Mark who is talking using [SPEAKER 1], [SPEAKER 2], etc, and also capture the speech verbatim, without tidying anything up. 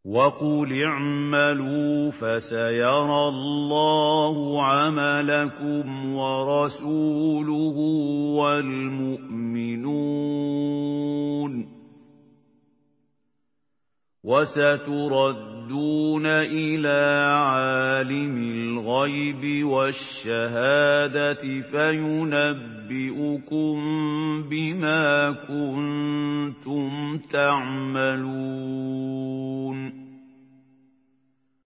[SPEAKER 1] وَقُلِ اعْمَلُوا فَسَيَرَى اللَّهُ عَمَلَكُمْ وَرَسُولُهُ وَالْمُؤْمِنُونَ وَسَتُرَدُّونَ إِلَىٰ عَالِمِ الْغَيْبِ وَالشَّهَادَةِ فَيُنَبِّئُكُم بِمَا كُنتُمْ تَعْمَلُونَ